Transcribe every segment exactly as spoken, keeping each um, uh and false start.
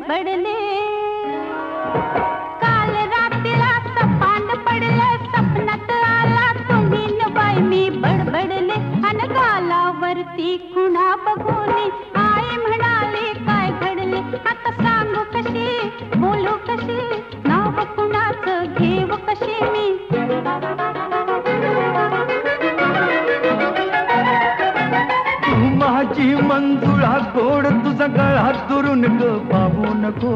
बडबडले. काल रात्रीला सपान पडलं, स्वप्नात आला तुम्ही न बाई मी बडबडले. अन गालावरती खुणा बघून आई म्हणाली काय घडले. आता सांगू कशी, बोलू कशी, नाव कुणाचं घेऊ कशी मी. माझी मंजुळा गोड तुझा गळा दुरून ग पाहू नको.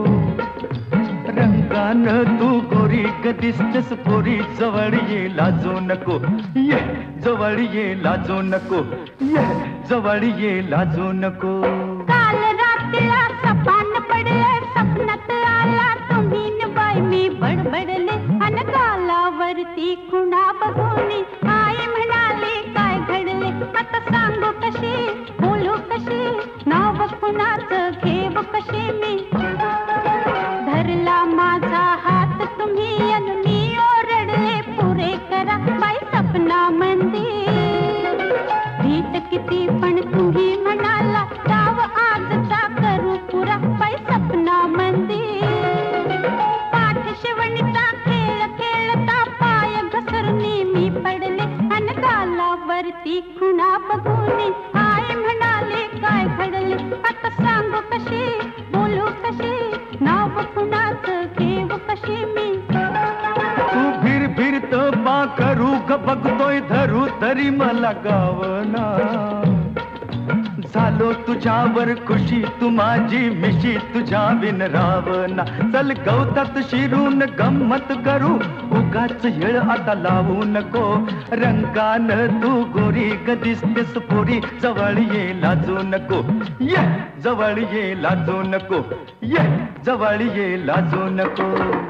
रंगान तू गोरी ग दिसतेस पोरी, जवळ ये लाजू नको. ये जवळ ये लाजू नको, ये जवळ ये लाजू नको. काल रात्रीला सपान पडलं, स्वप्नात आला तुम्ही न बाई मी बडबडले. अन गालावरती खुणा बघून आई म्हणाली काय घडले. आता सांगू कशी, बोलू कशी, नाव कुणाचं घेऊ कशी मी. धरला माझा हात तुम्ही अन मी ओरडले पुरे करा बाई सपना मंदिर. भीत किती पण तुम्ही म्हणाला डाव आजचा करू पुरा बाई सपना मंदिर. पाठ शिवणीचा खेळ खेळता पाय घसरणी मी पडले. अन गालावरती खुणा बघून आई म्हणाले काय घडले. आता सांगू कशी, बोलू कशी, नाव कुणाचं घेऊ कशी मी. तू फिर फिरत पा करू ग बघतोय धरू तरी मला गावना. झालो तुझ्यावर खुशी तू माझी मिशी, तुझ्या बिन रावना. चल गवतात शिरून गंमत करू, उगाच येळ आता लावू नको. रंगान तू गोरी ग दिसतेस पोरी, जवळ ये लाजू नको. ये जवळ ये लाजू नको, ये जवळ ये लाजू नको.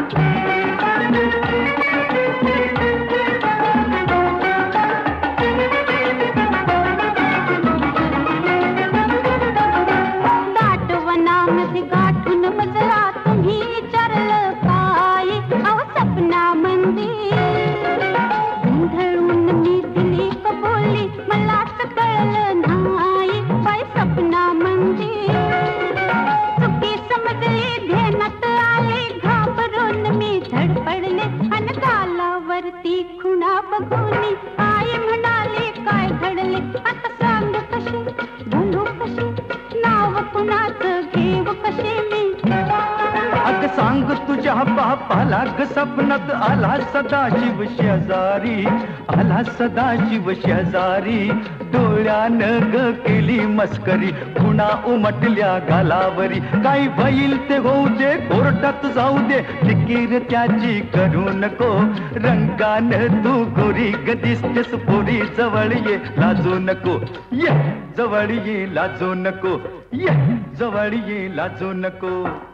दाटवनामध्ये गाठून बसला तुम्ही विचारलं काय. अहो सपना मंदिर गोंधळून मी दिली कबुली, मलाच कळलं नाही बाई सपना मंदिर. चुकी समजली ध्यानात आली, घाबरून मी धडपडले. अन गालावरती खुणा बघून आई म्हणाली काय घडले. आता सांग कशी, बोलू कशी, नाव कुणाचं घेऊ कशी मी. अग सांग तुझ्या बापाला ग सपनात आला सदाशिव शेजारी, आला सदाशिव शेजारी. डोळ्यानं ग केली मस्करी, खुणा उमटल्या गालावरी. काही भईल ते होऊ दे, कोर्टात जाऊ दे, फिकीर त्याची करू नको. रंगान तू गोरी ग दिसतेस पोरी, जवळ ये लाजू नको. ये जवळ ये लाजू नको, ये जवळ ये लाजू नको.